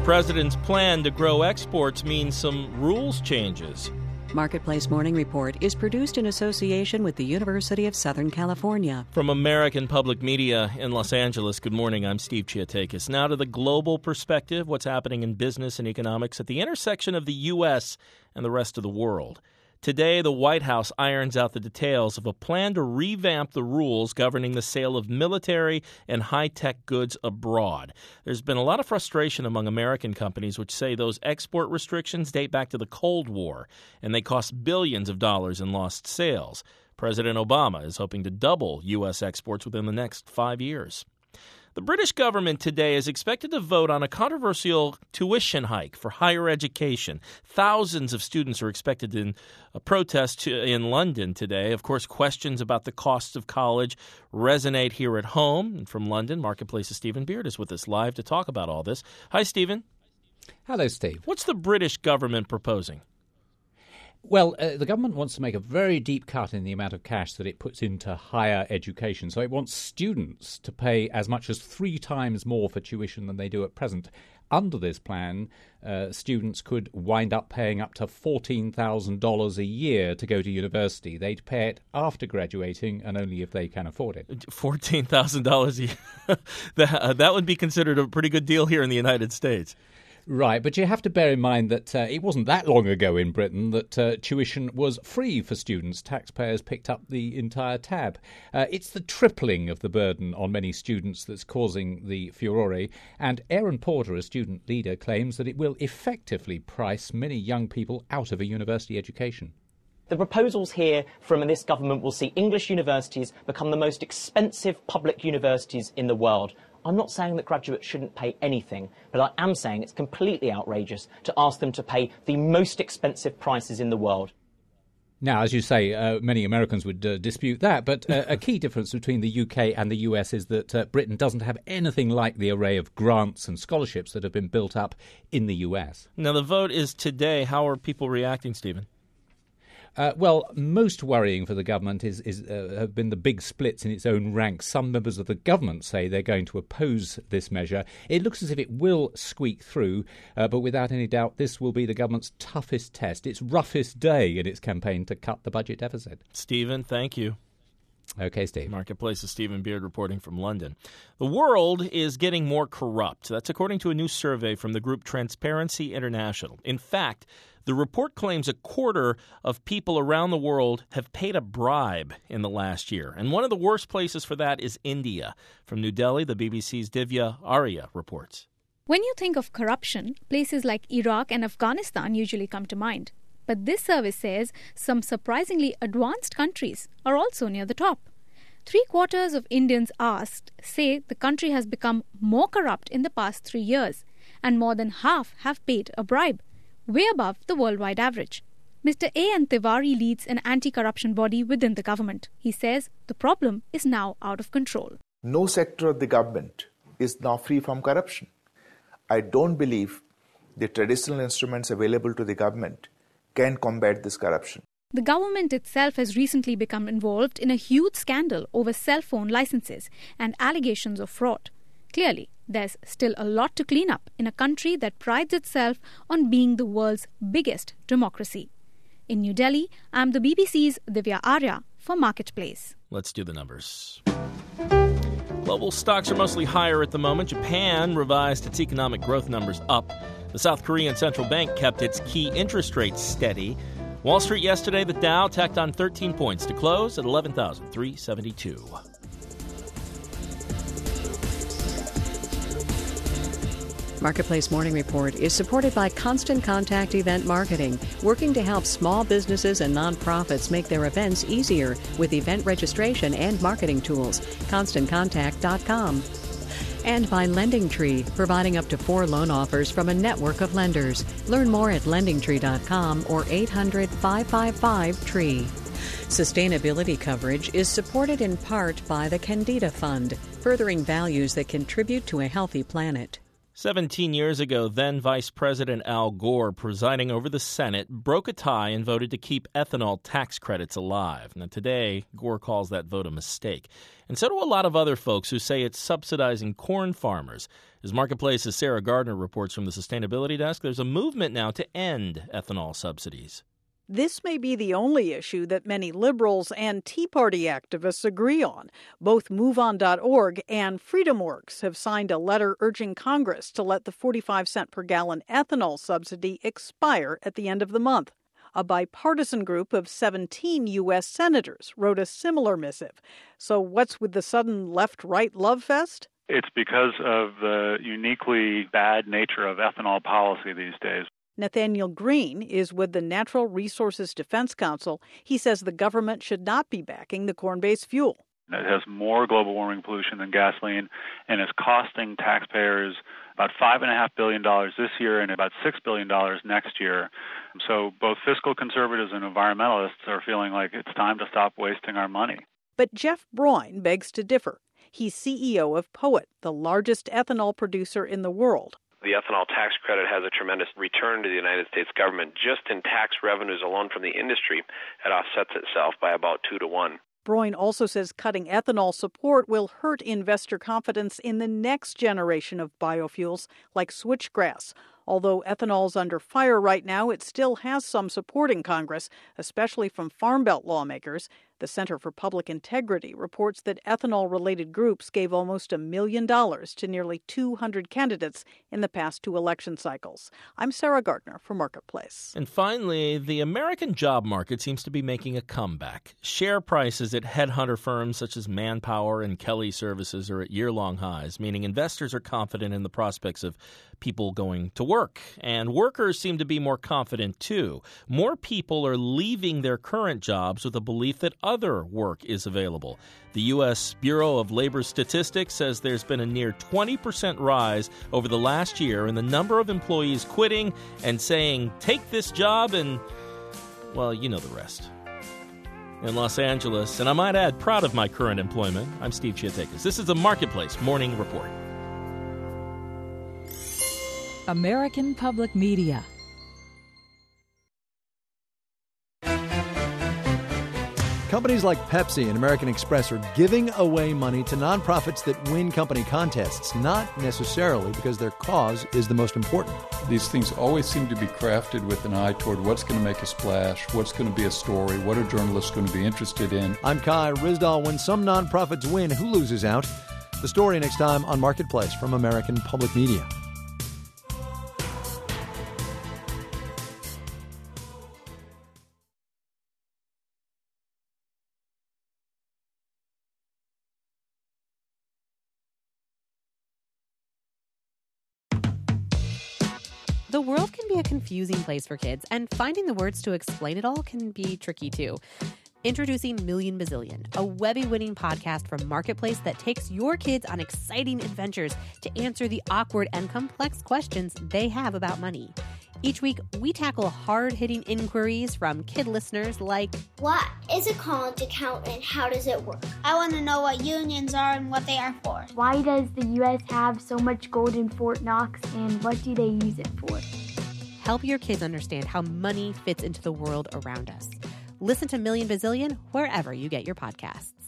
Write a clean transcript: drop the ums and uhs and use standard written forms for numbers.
president's plan to grow exports means some rules changes. Marketplace Morning Report is produced in association with the University of Southern California. From American Public Media in Los Angeles, good morning. I'm Steve Chiatakis. Now to the global perspective, what's happening in business and economics at the intersection of the U.S. and the rest of the world. Today, the White House irons out the details of a plan to revamp the rules governing the sale of military and high-tech goods abroad. There's been a lot of frustration among American companies which say those export restrictions date back to the Cold War, and they cost billions of dollars in lost sales. President Obama is hoping to double U.S. exports within the next 5 years. The British government today is expected to vote on a controversial tuition hike for higher education. Thousands of students are expected in a protest in London today. Of course, questions about the costs of college resonate here at home. And from London, Marketplace's Stephen Beard is with us live to talk about all this. Hi, Stephen. Hello, Steve. What's the British government proposing? Well, the government wants to make a very deep cut in the amount of cash that it puts into higher education. So it wants students to pay as much as 3 times more for tuition than they do at present. Under this plan, students could wind up paying up to $14,000 a year to go to university. They'd pay it after graduating and only if they can afford it. $14,000 a year. That would be considered a pretty good deal here in the United States. Right, but you have to bear in mind that it wasn't that long ago in Britain that tuition was free for students. Taxpayers picked up the entire tab. It's the tripling of the burden on many students that's causing the furore, and Aaron Porter, a student leader, claims that it will effectively price many young people out of a university education. The proposals here from this government will see English universities become the most expensive public universities in the world. I'm not saying that graduates shouldn't pay anything, but I am saying it's completely outrageous to ask them to pay the most expensive prices in the world. Now, as you say, many Americans would dispute that, but a key difference between the UK and the US is that Britain doesn't have anything like the array of grants and scholarships that have been built up in the US. Now, the vote is today. How are people reacting, Stephen? Well, most worrying for the government have been the big splits in its own ranks. Some members of the government say they're going to oppose this measure. It looks as if it will squeak through, but without any doubt, this will be the government's toughest test, its roughest day in its campaign to cut the budget deficit. Stephen, thank you. Okay, Steve. Marketplace's Stephen Beard reporting from London. The world is getting more corrupt. That's according to a new survey from the group Transparency International. In fact, the report claims a quarter of people around the world have paid a bribe in the last year. And one of the worst places for that is India. From New Delhi, the BBC's Divya Arya reports. When you think of corruption, places like Iraq and Afghanistan usually come to mind. But this survey says some surprisingly advanced countries are also near the top. 3/4 of Indians asked say the country has become more corrupt in the past 3 years, and more than half have paid a bribe, way above the worldwide average. Mr. A.N. Tiwari leads an anti-corruption body within the government. He says the problem is now out of control. No sector of the government is now free from corruption. I don't believe the traditional instruments available to the government can combat this corruption. The government itself has recently become involved in a huge scandal over cell phone licenses and allegations of fraud. Clearly, there's still a lot to clean up in a country that prides itself on being the world's biggest democracy. In New Delhi, I'm the BBC's Divya Arya for Marketplace. Let's do the numbers. Global stocks are mostly higher at the moment. Japan revised its economic growth numbers up. The South Korean central bank kept its key interest rates steady. Wall Street yesterday, the Dow tacked on 13 points to close at 11,372. Marketplace Morning Report is supported by Constant Contact Event Marketing, working to help small businesses and nonprofits make their events easier with event registration and marketing tools. ConstantContact.com. And by LendingTree, providing up to 4 loan offers from a network of lenders. Learn more at LendingTree.com or 800-555-TREE. Sustainability coverage is supported in part by the Candida Fund, furthering values that contribute to a healthy planet. 17 years ago, then Vice President Al Gore, presiding over the Senate, broke a tie and voted to keep ethanol tax credits alive. Now, today, Gore calls that vote a mistake. And so do a lot of other folks who say it's subsidizing corn farmers. As Marketplace's Sarah Gardner reports from the Sustainability Desk, there's a movement now to end ethanol subsidies. This may be the only issue that many liberals and Tea Party activists agree on. Both MoveOn.org and FreedomWorks have signed a letter urging Congress to let the 45-cent per gallon ethanol subsidy expire at the end of the month. A bipartisan group of 17 U.S. senators wrote a similar missive. So what's with the sudden left-right love fest? It's because of the uniquely bad nature of ethanol policy these days. Nathaniel Green is with the Natural Resources Defense Council. He says the government should not be backing the corn-based fuel. It has more global warming pollution than gasoline and is costing taxpayers about $5.5 billion this year and about $6 billion next year. So both fiscal conservatives and environmentalists are feeling like it's time to stop wasting our money. But Jeff Broin begs to differ. He's CEO of POET, the largest ethanol producer in the world. The ethanol tax credit has a tremendous return to the United States government. Just in tax revenues alone from the industry, it offsets itself by about 2 to 1. Broin also says cutting ethanol support will hurt investor confidence in the next generation of biofuels like switchgrass. Although ethanol's under fire right now, it still has some support in Congress, especially from Farm Belt lawmakers. The Center for Public Integrity reports that ethanol-related groups gave almost $1 million to nearly 200 candidates in the past 2 election cycles. I'm Sarah Gardner for Marketplace. And finally, the American job market seems to be making a comeback. Share prices at headhunter firms such as Manpower and Kelly Services are at year-long highs, meaning investors are confident in the prospects of people going to work. And workers seem to be more confident, too. More people are leaving their current jobs with a belief that other work is available. The U.S. Bureau of Labor Statistics says there's been a near 20% rise over the last year in the number of employees quitting and saying, take this job and, well, you know the rest. In Los Angeles, and I might add, proud of my current employment, I'm Steve Chiatakis. This is the Marketplace Morning Report. American Public Media. Companies like Pepsi and American Express are giving away money to nonprofits that win company contests, not necessarily because their cause is the most important. These things always seem to be crafted with an eye toward what's going to make a splash, what's going to be a story, what are journalists going to be interested in. I'm Kai Rizdal. When some nonprofits win, who loses out? The story next time on Marketplace from American Public Media. The world can be a confusing place for kids, and finding the words to explain it all can be tricky too. Introducing Million Bazillion, a Webby-winning podcast from Marketplace that takes your kids on exciting adventures to answer the awkward and complex questions they have about money. Each week, we tackle hard-hitting inquiries from kid listeners like, what is a college account and how does it work? I want to know what unions are and what they are for. Why does the U.S. have so much gold in Fort Knox and what do they use it for? Help your kids understand how money fits into the world around us. Listen to Million Bazillion wherever you get your podcasts.